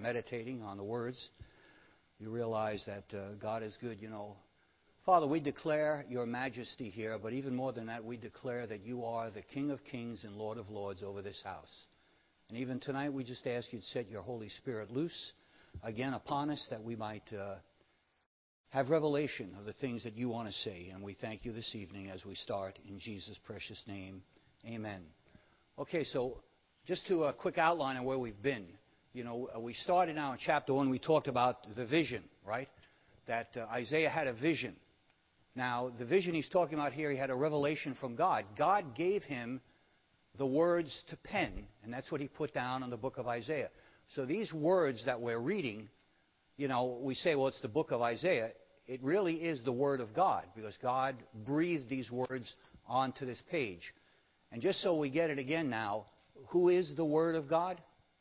meditating on the words, you realize that God is good. Father, we declare your majesty here, but even more than that, we declare that you are the King of kings and Lord of lords over this house. And even tonight, we just ask you to set your Holy Spirit loose again upon us, that we might have revelation of the things that you want to say. And we thank you this evening as we start in Jesus' precious name. Amen. Okay, so just to a quick outline of where we've been. We started now in chapter 1. We talked about the vision, right? That Isaiah had a vision. Now, the vision he's talking about here, he had a revelation from God. God gave him the words to pen, and that's what he put down in the book of Isaiah. So these words that we're reading, we say, well, it's the book of Isaiah. It really is the Word of God, because God breathed these words onto this page. And just so we get it again now, who is the Word of God?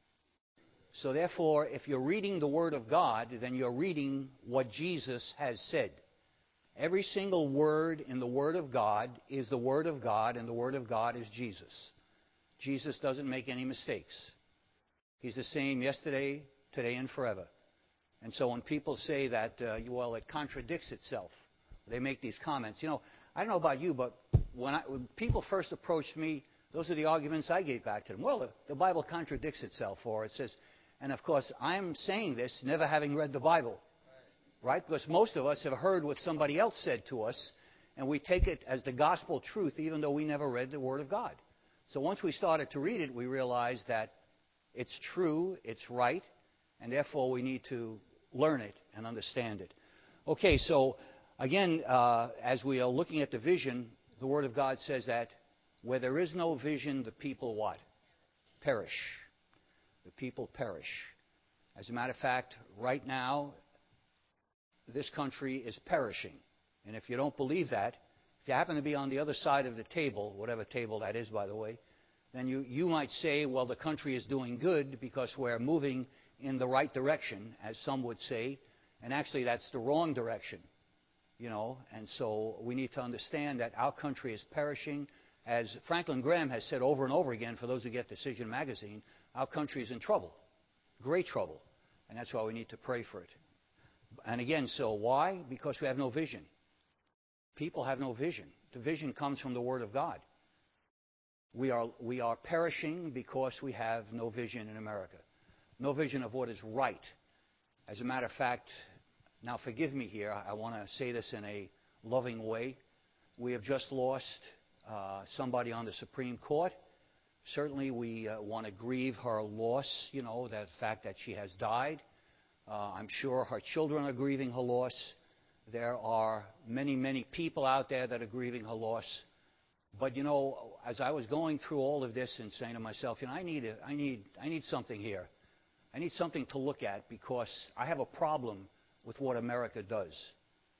So therefore, if you're reading the Word of God, then you're reading what Jesus has said. Every single word in the Word of God is the Word of God, and the Word of God is Jesus. Jesus doesn't make any mistakes. He's the same yesterday, today, and forever. And so when people say that, it contradicts itself, they make these comments. I don't know about you, but when people first approached me, those are the arguments I gave back to them. Well, the Bible contradicts itself, or it says, and of course, I'm saying this never having read the Bible, right? Because most of us have heard what somebody else said to us, and we take it as the gospel truth, even though we never read the Word of God. So once we started to read it, we realized that it's true, it's right, and therefore we need to learn it and understand it. Okay, so again, as we are looking at the vision, the Word of God says that where there is no vision, the people what? Perish. The people perish. As a matter of fact, right now, this country is perishing. And if you don't believe that, if you happen to be on the other side of the table, whatever table that is, by the way, then you might say, well, the country is doing good because we're moving in the right direction, as some would say. And actually, that's the wrong direction. And so we need to understand that our country is perishing. As Franklin Graham has said over and over again, for those who get Decision Magazine, our country is in trouble, great trouble. And that's why we need to pray for it. And again, so why? Because we have no vision. People have no vision. The vision comes from the Word of God. We are perishing because we have no vision in America. No vision of what is right. As a matter of fact, now forgive me here, I want to say this in a loving way. We have just lost somebody on the Supreme Court. Certainly we want to grieve her loss, the fact that she has died. I'm sure her children are grieving her loss. There are many, many people out there that are grieving her loss. But as I was going through all of this and saying to myself, I need something here. I need something to look at, because I have a problem with what America does.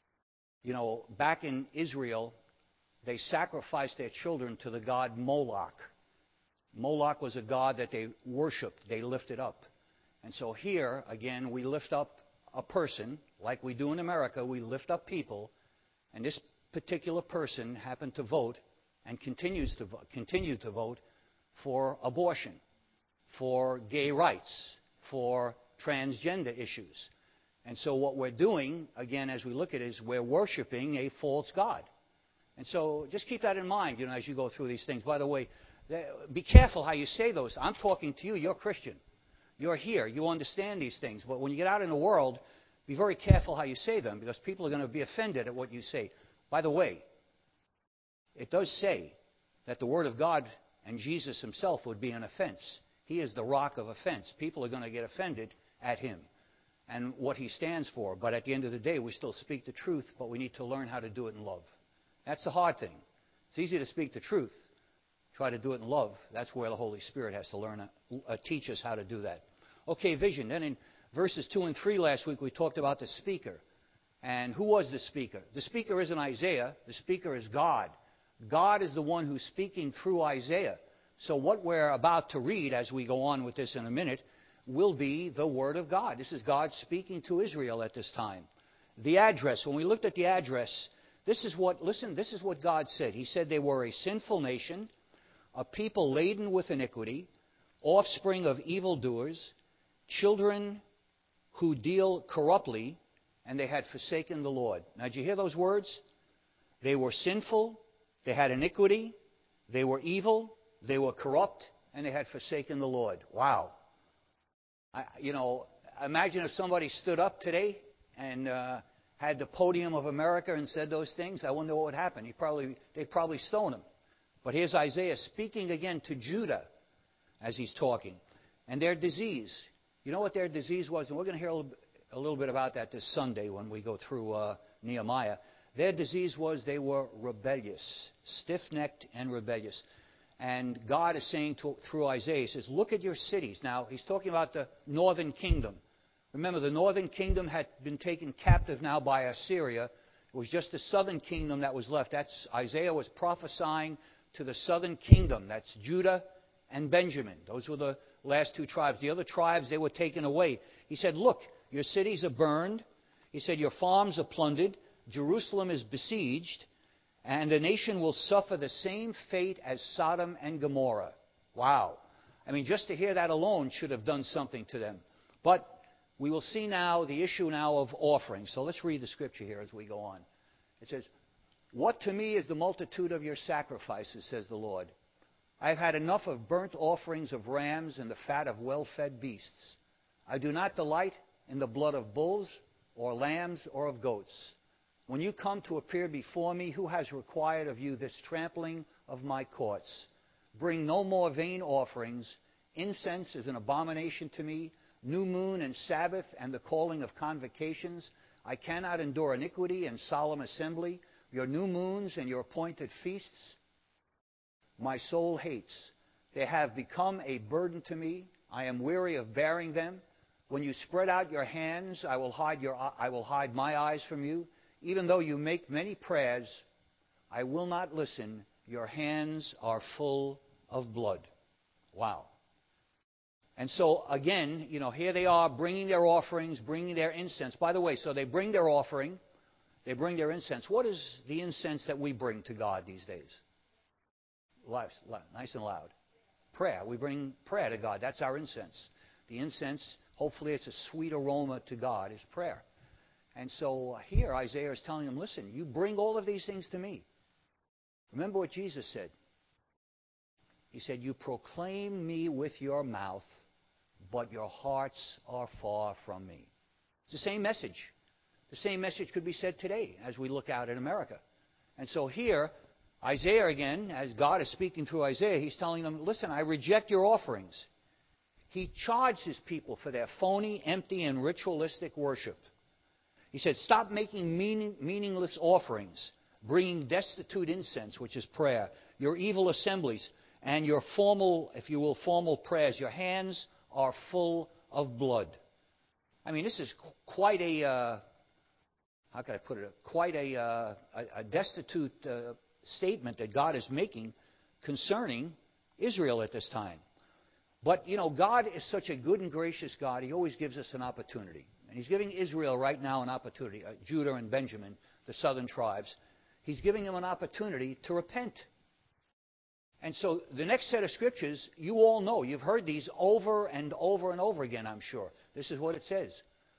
Back in Israel, they sacrificed their children to the god Moloch. Moloch was a god that they worshipped, they lifted up. And so here, again, we lift up a person, like we do in America, we lift up people, and this particular person happened to vote and continue to vote for abortion, for gay rights, for transgender issues. And so what we're doing, again, as we look at it, is we're worshiping a false god. And so just keep that in mind, as you go through these things. By the way, be careful how you say those. I'm talking to you. You're Christian. You're here. You understand these things. But when you get out in the world, be very careful how you say them, because people are going to be offended at what you say. By the way, it does say that the Word of God and Jesus himself would be an offense. He is the rock of offense. People are going to get offended at him and what he stands for. But at the end of the day, we still speak the truth, but we need to learn how to do it in love. That's the hard thing. It's easy to speak the truth. Try to do it in love. That's where the Holy Spirit has to learn, teach us how to do that. Okay, vision. Then in verses 2 and 3 last week, we talked about the speaker. And who was the speaker? The speaker isn't Isaiah. The speaker is God. God is the one who's speaking through Isaiah. So what we're about to read, as we go on with this in a minute, will be the Word of God. This is God speaking to Israel at this time. The address, when we looked at the address, this is what God said. He said they were a sinful nation, a people laden with iniquity, offspring of evildoers, children who deal corruptly, and they had forsaken the Lord. Now, did you hear those words? They were sinful, they had iniquity, they were evil, they were corrupt, and they had forsaken the Lord. Wow. Imagine if somebody stood up today and had the podium of America and said those things. I wonder what would happen. They'd probably stone him. But here's Isaiah speaking again to Judah as he's talking. And their disease. You know what their disease was? And we're going to hear a little bit about that this Sunday when we go through Nehemiah. Their disease was they were rebellious, stiff-necked and rebellious. And God is saying through Isaiah, he says, look at your cities. Now, he's talking about the northern kingdom. Remember, the northern kingdom had been taken captive now by Assyria. It was just the southern kingdom that was left. Isaiah was prophesying to the southern kingdom. That's Judah and Benjamin. Those were the last two tribes. The other tribes, they were taken away. He said, look, your cities are burned. He said, your farms are plundered. Jerusalem is besieged. And the nation will suffer the same fate as Sodom and Gomorrah. Wow. I mean, just to hear that alone should have done something to them. But we will see now the issue now of offerings. So let's read the scripture here as we go on. It says, what to me is the multitude of your sacrifices, says the Lord. I have had enough of burnt offerings of rams and the fat of well-fed beasts. I do not delight in the blood of bulls or lambs or of goats. When you come to appear before me, who has required of you this trampling of my courts? Bring no more vain offerings. Incense is an abomination to me. New moon and Sabbath and the calling of convocations. I cannot endure iniquity and solemn assembly. Your new moons and your appointed feasts my soul hates. They have become a burden to me. I am weary of bearing them. When you spread out your hands, I will hide my eyes from you. Even though you make many prayers, I will not listen. Your hands are full of blood. Wow. And so, again, here they are bringing their offerings, bringing their incense. By the way, so they bring their offering, they bring their incense. What is the incense that we bring to God these days? Nice and loud. Prayer. We bring prayer to God. That's our incense. The incense, hopefully it's a sweet aroma to God, is prayer. And so here Isaiah is telling them, listen, you bring all of these things to me. Remember what Jesus said. He said, you proclaim me with your mouth, but your hearts are far from me. It's the same message. The same message could be said today as we look out at America. And so here, Isaiah again, as God is speaking through Isaiah, he's telling them, listen, I reject your offerings. He charged his people for their phony, empty, and ritualistic worship. He said, stop making meaningless offerings, bringing destitute incense, which is prayer, your evil assemblies, and your formal, if you will, formal prayers. Your hands are full of blood. I mean, this is quite a, how can I put it, quite a destitute statement that God is making concerning Israel at this time. But, God is such a good and gracious God. He always gives us an opportunity. And he's giving Israel right now an opportunity, Judah and Benjamin, the southern tribes. He's giving them an opportunity to repent. And so the next set of scriptures, you all know. You've heard these over and over and over again, I'm sure. This is what it says.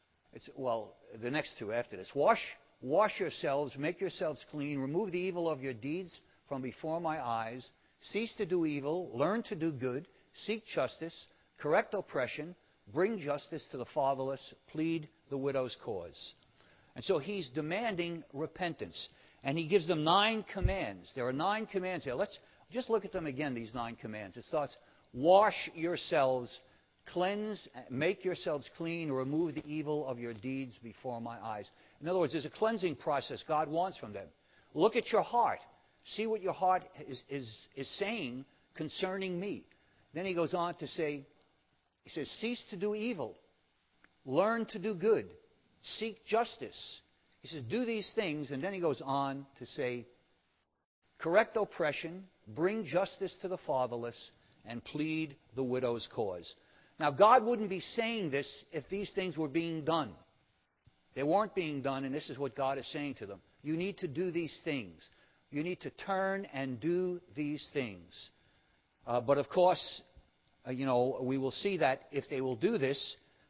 The next two after this. Wash yourselves, make yourselves clean, remove the evil of your deeds from before my eyes. Cease to do evil, learn to do good, seek justice, correct oppression, bring justice to the fatherless, plead the widow's cause. And so he's demanding repentance. And he gives them 9 commands. There are 9 commands here. Let's just look at them again, these 9 commands. It starts, wash yourselves, cleanse, make yourselves clean, remove the evil of your deeds before my eyes. In other words, there's a cleansing process God wants from them. Look at your heart. See what your heart is saying concerning me. Then he goes on to say, he says, cease to do evil. Learn to do good. Seek justice. He says, do these things. And then he goes on to say, correct oppression, bring justice to the fatherless, and plead the widow's cause. Now, God wouldn't be saying this if these things were being done. They weren't being done, and this is what God is saying to them. You need to do these things. You need to turn and do these things. But of course, we will see that if they will do this,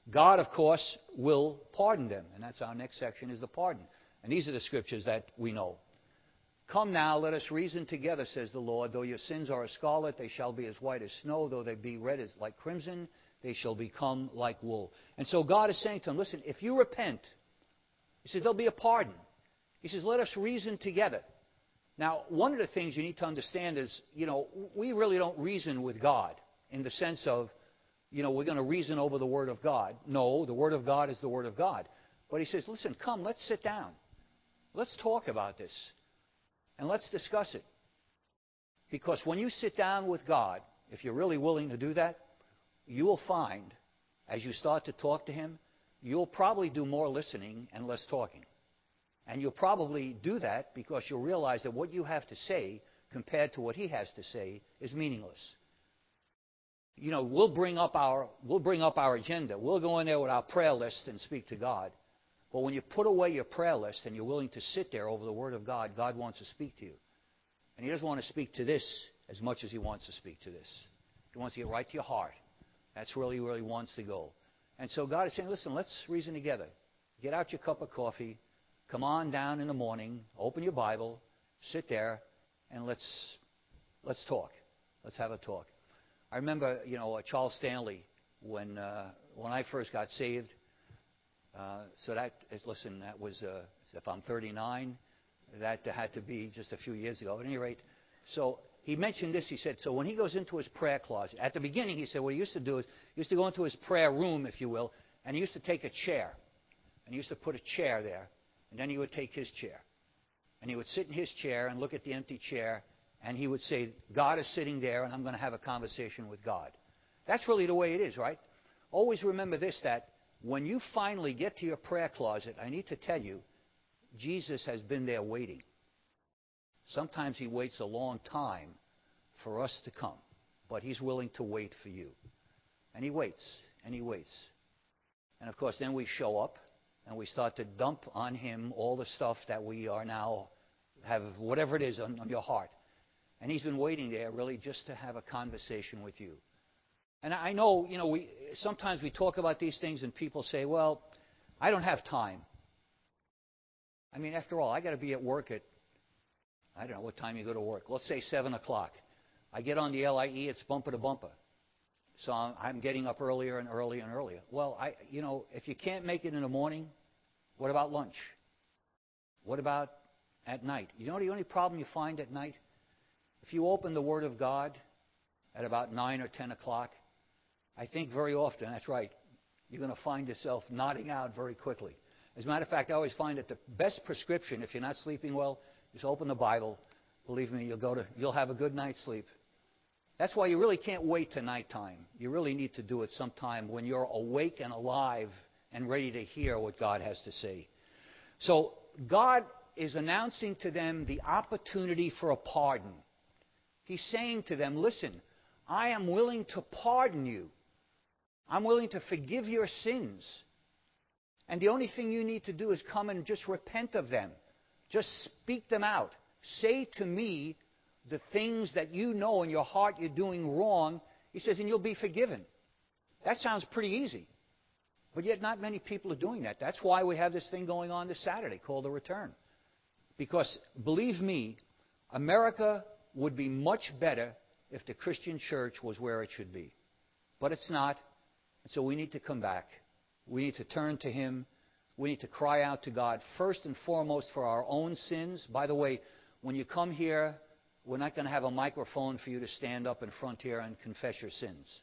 God, of course, will pardon them. And that's our next section, is the pardon. And these are the scriptures that we know. Come now, let us reason together, says the Lord. Though your sins are as scarlet, they shall be as white as snow. Though they be red as like crimson, they shall become like wool. And so God is saying to them, listen, if you repent, he says, there'll be a pardon. He says, let us reason together. Now, one of the things you need to understand is, we really don't reason with God in the sense of, we're going to reason over the Word of God. No, the Word of God is the Word of God. But he says, listen, come, let's sit down. Let's talk about this. And let's discuss it. Because when you sit down with God, if you're really willing to do that, you will find, as you start to talk to him, you'll probably do more listening and less talking. And you'll probably do that because you'll realize that what you have to say compared to what he has to say is meaningless. We'll bring up our agenda. We'll go in there with our prayer list and speak to God. But when you put away your prayer list and you're willing to sit there over the Word of God, God wants to speak to you. And he doesn't want to speak to this as much as he wants to speak to this. He wants to get right to your heart. That's really where he wants to go. And so God is saying, listen, let's reason together. Get out your cup of coffee. Come on down in the morning. Open your Bible. Sit there. And let's talk. Let's have a talk. I remember, Charles Stanley, when I first got saved. That was, if I'm 39, that had to be just a few years ago. At any rate, so he mentioned this. He said, so when he goes into his prayer closet, at the beginning, he said what he used to do is he used to go into his prayer room, if you will, and he used to take a chair. And he used to put a chair there. And then he would take his chair. And he would sit in his chair and look at the empty chair. And he would say, God is sitting there, and I'm going to have a conversation with God. That's really the way it is, right? Always remember this, that when you finally get to your prayer closet, I need to tell you, Jesus has been there waiting. Sometimes he waits a long time for us to come, but he's willing to wait for you. And he waits, and he waits. And of course, then we show up, and we start to dump on him all the stuff that we are now have, whatever it is on your heart. And he's been waiting there really just to have a conversation with you. And I know, sometimes we talk about these things and people say, well, I don't have time. I mean, after all, I got to be at work at, I don't know what time you go to work. Let's say 7 o'clock. I get on the LIE, it's bumper to bumper. So I'm getting up earlier and earlier and earlier. Well, if you can't make it in the morning, what about lunch? What about at night? The only problem you find at night, if you open the Word of God at about 9 or 10 o'clock, I think very often, that's right, you're going to find yourself nodding out very quickly. As a matter of fact, I always find that the best prescription, if you're not sleeping well, is open the Bible. Believe me, you'll have a good night's sleep. That's why you really can't wait to nighttime. You really need to do it sometime when you're awake and alive and ready to hear what God has to say. So God is announcing to them the opportunity for a pardon. He's saying to them, listen, I am willing to pardon you. I'm willing to forgive your sins. And the only thing you need to do is come and just repent of them. Just speak them out. Say to me the things that you know in your heart you're doing wrong. He says, and you'll be forgiven. That sounds pretty easy. But yet not many people are doing that. That's why we have this thing going on this Saturday called The Return. Because, believe me, America would be much better if the Christian church was where it should be. But it's not. And so we need to come back. We need to turn to him. We need to cry out to God first and foremost for our own sins. By the way, when you come here, we're not going to have a microphone for you to stand up in front here and confess your sins.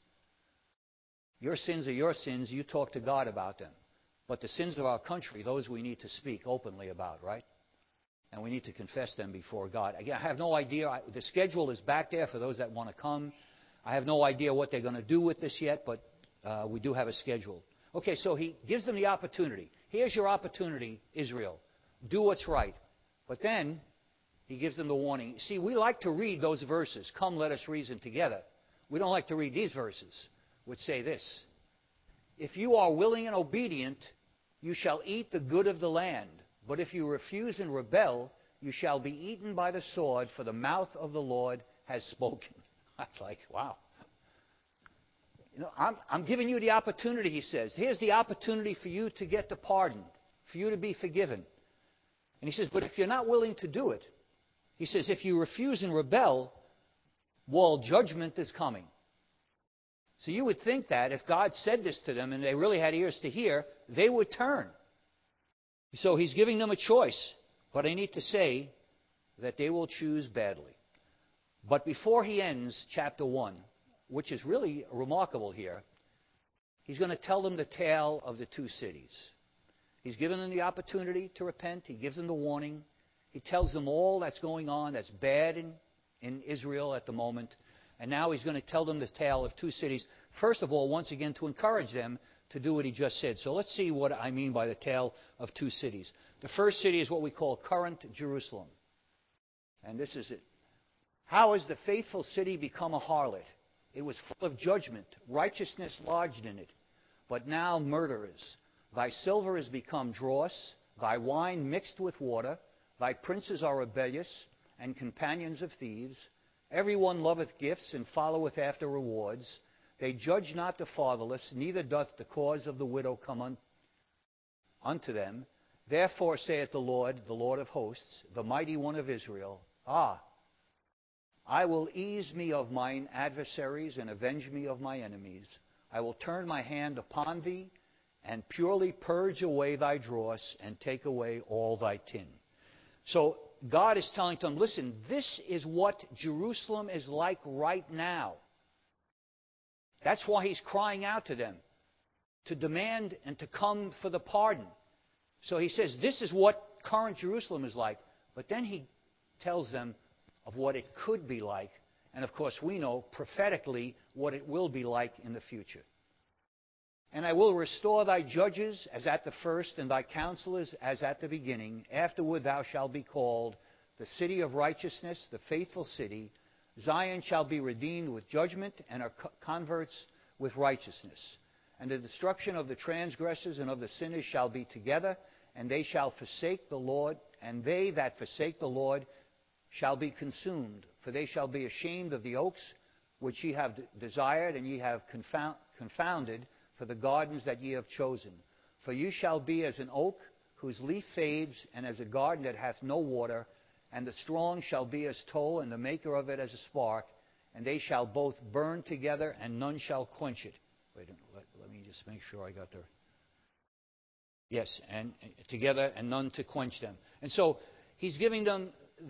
Your sins are your sins. You talk to God about them. But the sins of our country, those we need to speak openly about, right? And we need to confess them before God. Again, I have no idea. The schedule is back there for those that want to come. I have no idea what they're going to do with this yet, but we do have a schedule. Okay, so he gives them the opportunity. Here's your opportunity, Israel. Do what's right. But then he gives them the warning. See, we like to read those verses. Come, let us reason together. We don't like to read these verses, which say this. If you are willing and obedient, you shall eat the good of the land. But if you refuse and rebel, you shall be eaten by the sword, for the mouth of the Lord has spoken. That's like, wow. I'm giving you the opportunity, he says. Here's the opportunity for you to get the pardon, for you to be forgiven. And he says, but if you're not willing to do it, he says, if you refuse and rebel, well, judgment is coming. So you would think that if God said this to them and they really had ears to hear, they would turn. So he's giving them a choice. But I need to say that they will choose badly. But before he ends chapter 1, which is really remarkable here, he's going to tell them the tale of the two cities. He's given them the opportunity to repent. He gives them the warning. He tells them all that's going on that's bad in Israel at the moment. And now he's going to tell them the tale of two cities. First of all, once again, to encourage them to do what he just said. So let's see what I mean by the tale of two cities. The first city is what we call current Jerusalem. And this is it. How has the faithful city become a harlot? It was full of judgment, righteousness lodged in it. But now murderers. Thy silver is become dross, thy wine mixed with water. Thy princes are rebellious, and companions of thieves. Everyone loveth gifts, and followeth after rewards. They judge not the fatherless, neither doth the cause of the widow come unto them. Therefore saith the Lord of hosts, the mighty one of Israel, I will ease me of mine adversaries, and avenge me of my enemies. I will turn my hand upon thee, and purely purge away thy dross, and take away all thy tin. So God is telling them, listen, this is what Jerusalem is like right now. That's why he's crying out to them, to demand and to come for the pardon. So he says, this is what current Jerusalem is like. But then he tells them of what it could be like. And of course, we know prophetically what it will be like in the future. And I will restore thy judges as at the first, and thy counselors as at the beginning. Afterward thou shalt be called the city of righteousness, the faithful city. Zion shall be redeemed with judgment, and her converts with righteousness. And the destruction of the transgressors and of the sinners shall be together, and they shall forsake the Lord, and they that forsake the Lord shall be consumed. For they shall be ashamed of the oaks which ye have desired, and ye have confounded for the gardens that ye have chosen. For you shall be as an oak whose leaf fades, and as a garden that hath no water. And the strong shall be as tow, and the maker of it as a spark. And they shall both burn together, and none shall quench it. Wait a minute, let me just make sure I got there. Yes, and together, and none to quench them. And so he's giving them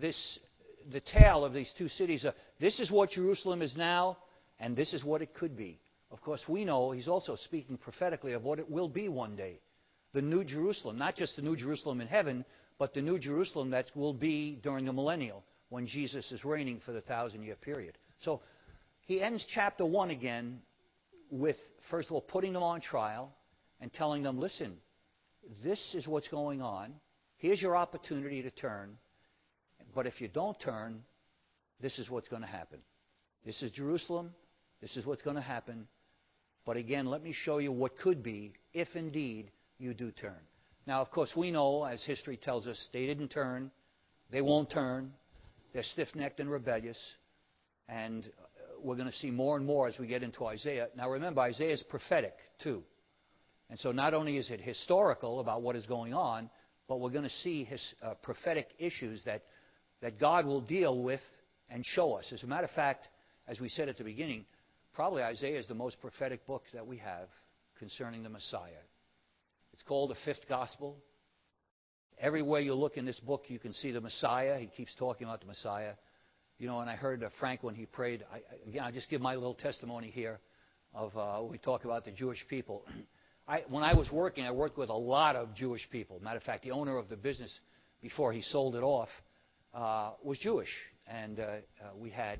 the tale of these two cities. This is what Jerusalem is now, and this is what it could be. Of course, we know he's also speaking prophetically of what it will be one day. The New Jerusalem, not just the New Jerusalem in heaven, but the New Jerusalem that will be during the millennial, when Jesus is reigning for the 1,000-year period. So he ends chapter 1 again with, first of all, putting them on trial and telling them, listen, this is what's going on. Here's your opportunity to turn. But if you don't turn, this is what's going to happen. This is Jerusalem. This is what's going to happen. But again, let me show you what could be if indeed you do turn. Now, of course, we know, as history tells us, they didn't turn. They won't turn. They're stiff-necked and rebellious. And we're going to see more and more as we get into Isaiah. Now, remember, Isaiah is prophetic, too. And so not only is it historical about what is going on, but we're going to see his prophetic issues that God will deal with and show us. As a matter of fact, as we said at the beginning, probably Isaiah is the most prophetic book that we have concerning the Messiah. It's called the fifth gospel. Everywhere you look in this book, you can see the Messiah. He keeps talking about the Messiah. You know, and I heard Frank when he prayed. I just give my little testimony here of we talk about the Jewish people. When I was working, I worked with a lot of Jewish people. Matter of fact, the owner of the business, before he sold it off, was Jewish. And we had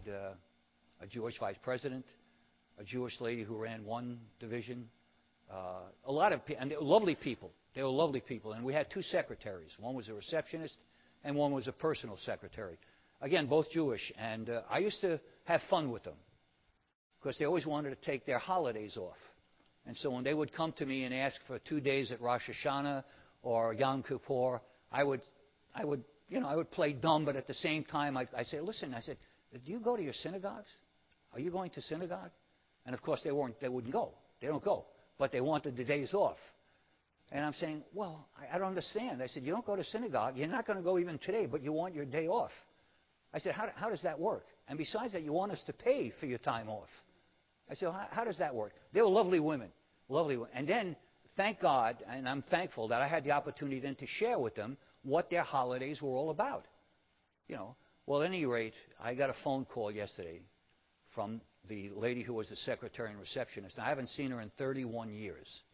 a Jewish vice president, a Jewish lady who ran one division, a lot of people, and they were lovely people. They were lovely people. And we had two secretaries. One was a receptionist, and one was a personal secretary. Again, both Jewish. And I used to have fun with them because they always wanted to take their holidays off. And so when they would come to me and ask for 2 days at Rosh Hashanah or Yom Kippur, I would play dumb, but at the same time, I say, listen, I said, do you go to your synagogues? Are you going to synagogue? And of course they wouldn't go. They don't go. But they wanted the days off. And I'm saying, well, I don't understand. I said, you don't go to synagogue. You're not going to go even today, but you want your day off. I said, how does that work? And besides that, you want us to pay for your time off. I said, how does that work? They were lovely women. Lovely women. And then, thank God, and I'm thankful that I had the opportunity then to share with them what their holidays were all about. You know, well, at any rate, I got a phone call yesterday from the lady who was the secretary and receptionist. Now, I haven't seen her in 31 years.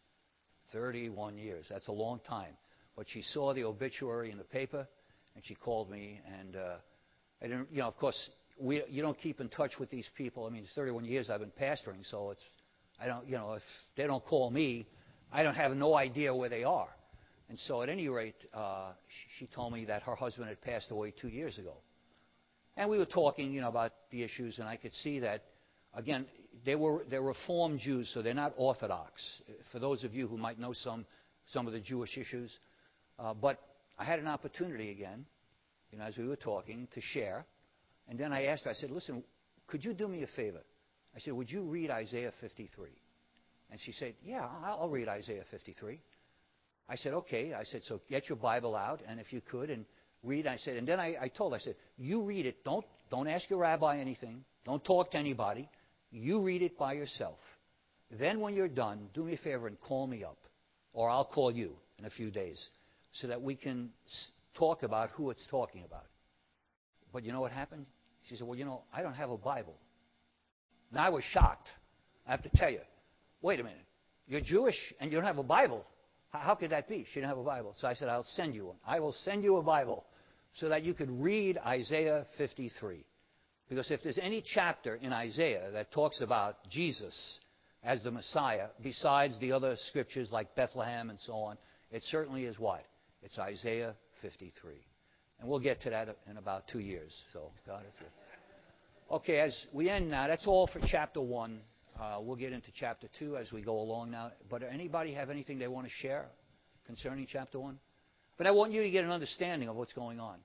31 years. That's a long time. But she saw the obituary in the paper, and she called me. And I didn't, you know, of course, you don't keep in touch with these people. I mean, 31 years I've been pastoring, so I don't, you know, if they don't call me, I don't have no idea where they are. And so, at any rate, she told me that her husband had passed away 2 years ago. And we were talking, you know, about the issues, and I could see that, again, they're Reformed Jews, so they're not Orthodox. For those of you who might know some of the Jewish issues, but I had an opportunity again, you know, as we were talking, to share. And then I asked her, I said, listen, could you do me a favor? I said, would you read Isaiah 53? And she said, yeah, I'll read Isaiah 53. I said, okay. I said, so get your Bible out, and if you could, and read. I said, and then I told her, I said, you read it. Don't ask your rabbi anything. Don't talk to anybody. You read it by yourself. Then when you're done, do me a favor and call me up, or I'll call you in a few days, so that we can talk about who it's talking about. But you know what happened? She said, well, you know, I don't have a Bible. Now, I was shocked. I have to tell you, wait a minute. You're Jewish and you don't have a Bible. How could that be? She didn't have a Bible. So I said, I'll send you one. I will send you a Bible so that you could read Isaiah 53. Because if there's any chapter in Isaiah that talks about Jesus as the Messiah, besides the other scriptures like Bethlehem and so on, it certainly is what? It's Isaiah 53. And we'll get to that in about 2 years. So God is good. Okay, as we end now, that's all for chapter 1. We'll get into chapter 2 as we go along now. But anybody have anything they want to share concerning chapter 1? But I want you to get an understanding of what's going on.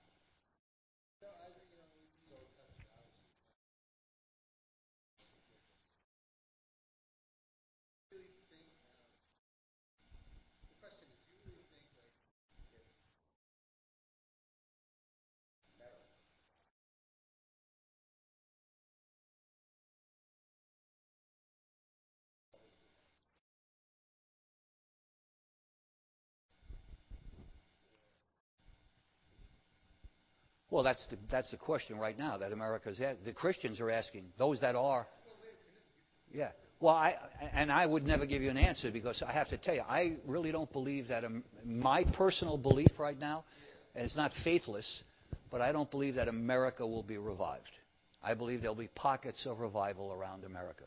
Well, that's the question right now that America's the Christians are asking. Those that are, yeah. Well, I would never give you an answer because I have to tell you, I really don't believe that my personal belief right now, and it's not faithless, but I don't believe that America will be revived. I believe there'll be pockets of revival around America.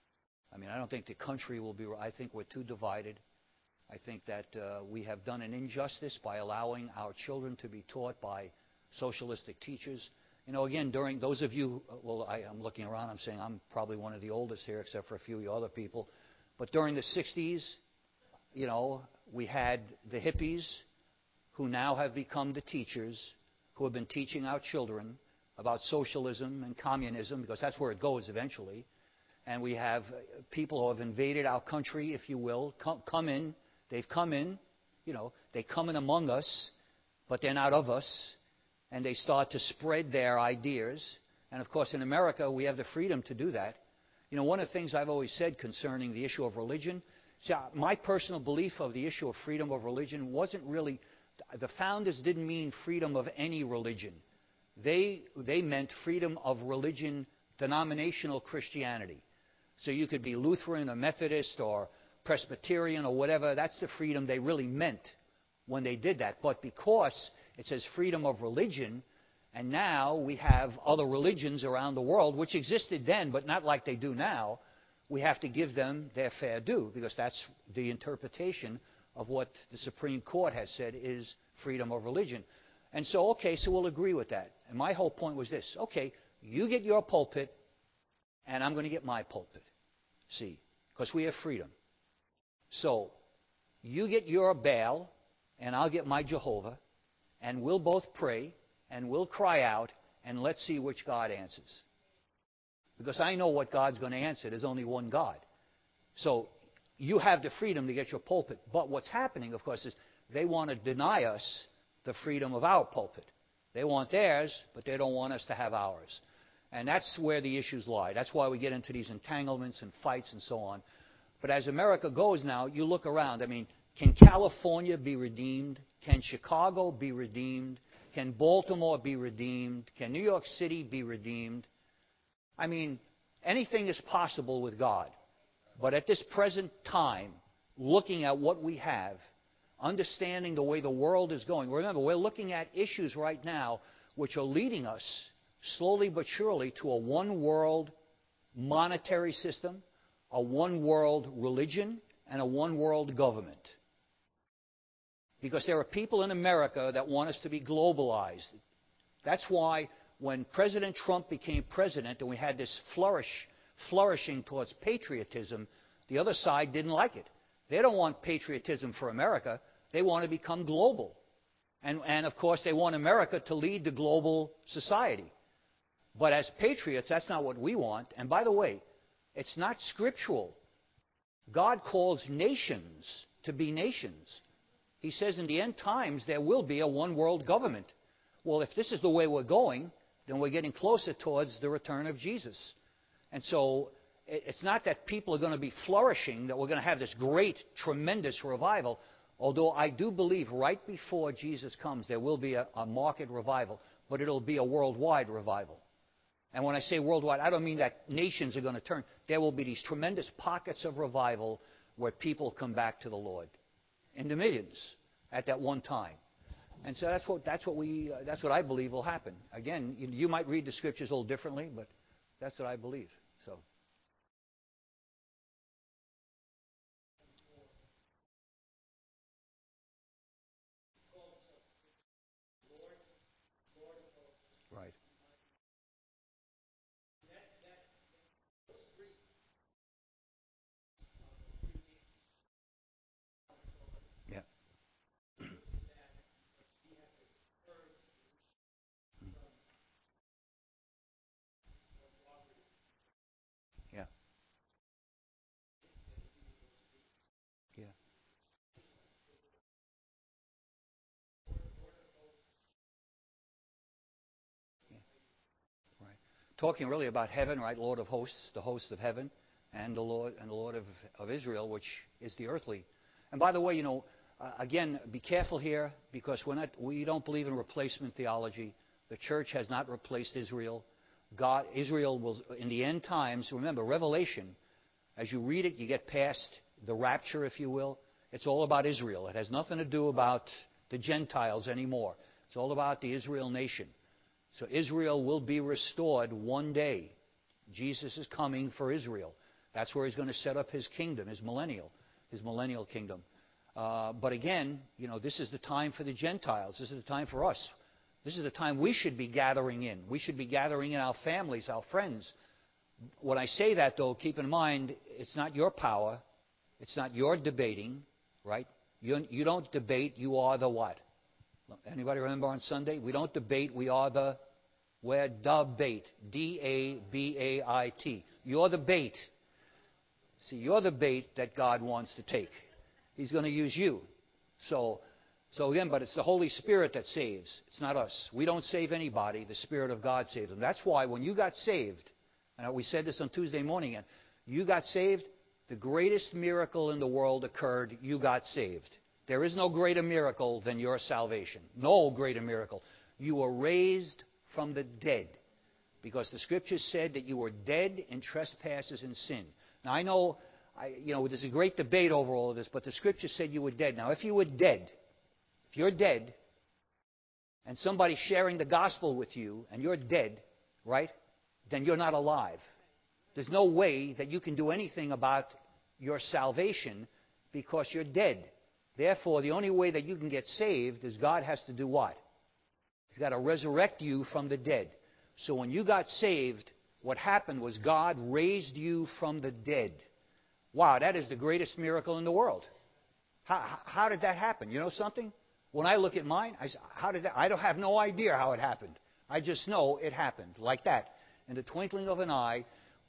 I mean, I don't think the country will be. I think we're too divided. I think that we have done an injustice by allowing our children to be taught by socialistic teachers. You know, again, during those of you, well, I'm looking around, I'm saying I'm probably one of the oldest here, except for a few other people. But during the 60s, you know, we had the hippies who now have become the teachers who have been teaching our children about socialism and communism, because that's where it goes eventually. And we have people who have invaded our country, if you will, come in. They've come in, you know, they come in among us, but they're not of us. And they start to spread their ideas. And, of course, in America, we have the freedom to do that. You know, one of the things I've always said concerning the issue of religion, see, my personal belief of the issue of freedom of religion wasn't really, the founders didn't mean freedom of any religion. They meant freedom of religion, denominational Christianity. So you could be Lutheran or Methodist or Presbyterian or whatever. That's the freedom they really meant when they did that. But because it says freedom of religion, and now we have other religions around the world, which existed then, but not like they do now, we have to give them their fair due, because that's the interpretation of what the Supreme Court has said is freedom of religion. And so, okay, so we'll agree with that. And my whole point was this. Okay, you get your pulpit, and I'm going to get my pulpit. See, because we have freedom. So, you get your Baal, and I'll get my Jehovah, and we'll both pray, and we'll cry out, and let's see which God answers. because I know what God's going to answer. There's only one God. So you have the freedom to get your pulpit. But what's happening, of course, is they want to deny us the freedom of our pulpit. They want theirs, but they don't want us to have ours. And that's where the issues lie. That's why we get into these entanglements and fights and so on. But as America goes now, you look around. I mean, can California be redeemed? Can Chicago be redeemed? Can Baltimore be redeemed? Can New York City be redeemed? I mean, anything is possible with God. But at this present time, looking at what we have, understanding the way the world is going, remember, we're looking at issues right now which are leading us slowly but surely to a one-world monetary system, a one-world religion, and a one-world government. Because there are people in America that want us to be globalized. That's why when President Trump became president and we had this flourishing towards patriotism, the other side didn't like it. They don't want patriotism for America. They want to become global. And of course, they want America to lead the global society. But as patriots, that's not what we want. And by the way, it's not scriptural. God calls nations to be nations. He says in the end times there will be a one-world government. Well, if this is the way we're going, then we're getting closer towards the return of Jesus. And so it's not that people are going to be flourishing, that we're going to have this great, tremendous revival, although I do believe right before Jesus comes there will be a market revival, but it'll be a worldwide revival. And when I say worldwide, I don't mean that nations are going to turn. There will be these tremendous pockets of revival where people come back to the Lord in the millions at that one time. And so that's what I believe will happen. Again, you might read the scriptures a little differently, but that's what I believe. So. Right. Yeah. Yeah. Yeah. Yeah. Right. Talking really about heaven, right? Lord of hosts, the host of heaven, and the Lord of Israel, which is the earthly. And by the way, again, be careful here because we don't believe in replacement theology. The church has not replaced Israel. Israel will, in the end times, remember, Revelation, as you read it, you get past the rapture, if you will. It's all about Israel. It has nothing to do about the Gentiles anymore. It's all about the Israel nation. So Israel will be restored one day. Jesus is coming for Israel. That's where he's going to set up his kingdom, his millennial kingdom. But again, this is the time for the Gentiles. This is the time for us. This is the time we should be gathering in. We should be gathering in our families, our friends. When I say that, though, keep in mind, it's not your power. It's not your debating, right? You don't debate. You are the what? Anybody remember on Sunday? We don't debate. We're the bait. D-A-B-A-I-T. You're the bait. See, you're the bait that God wants to take. He's going to use you. So again, but it's the Holy Spirit that saves. It's not us. We don't save anybody. The Spirit of God saves them. That's why when you got saved, and we said this on Tuesday morning, and you got saved, the greatest miracle in the world occurred. You got saved. There is no greater miracle than your salvation. No greater miracle. You were raised from the dead because the Scripture said that you were dead in trespasses and sin. Now, I know, there's a great debate over all of this, but the Scripture said you were dead. Now, if you're dead, and somebody's sharing the gospel with you, and you're dead, right, then you're not alive. There's no way that you can do anything about your salvation because you're dead. Therefore, the only way that you can get saved is God has to do what? He's got to resurrect you from the dead. So when you got saved, what happened was God raised you from the dead. Wow, that is the greatest miracle in the world. How did that happen? You know something? When I look at mine, I don't have no idea how it happened. I just know it happened like that. In the twinkling of an eye,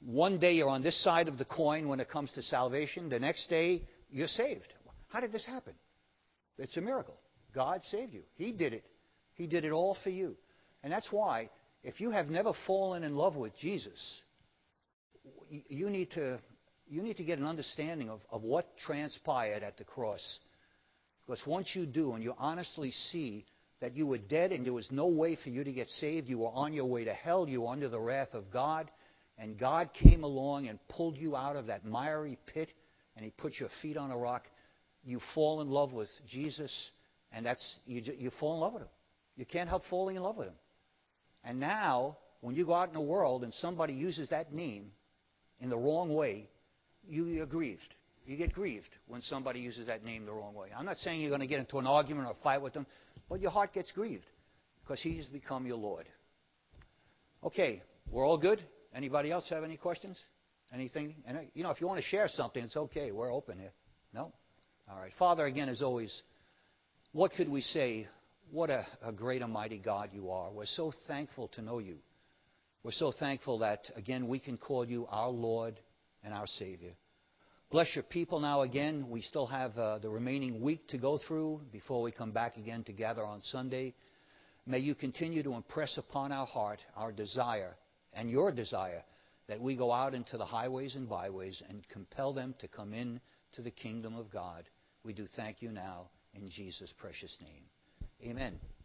One day you're on this side of the coin when it comes to salvation. The next day you're saved. How did this happen? It's a miracle. God saved you. He did it. He did it all for you. And that's why, if you have never fallen in love with Jesus, you need to get an understanding of what transpired at the cross. Because once you do, and you honestly see that you were dead and there was no way for you to get saved, you were on your way to hell, you were under the wrath of God, and God came along and pulled you out of that miry pit, and He put your feet on a rock, you fall in love with Jesus, and you fall in love with Him. You can't help falling in love with Him. And now, when you go out in the world and somebody uses that name in the wrong way, you're grieved. You get grieved when somebody uses that name the wrong way. I'm not saying you're going to get into an argument or a fight with them, but your heart gets grieved because He has become your Lord. Okay, we're all good? Anybody else have any questions? Anything? And, if you want to share something, it's okay. We're open here. No? All right. Father, again, as always, what could we say? What a great and mighty God you are. We're so thankful to know you. We're so thankful that, again, we can call you our Lord and our Savior. Bless your people now again. We still have the remaining week to go through before we come back again to gather on Sunday. May you continue to impress upon our heart our desire and your desire that we go out into the highways and byways and compel them to come in to the kingdom of God. We do thank you now in Jesus' precious name. Amen.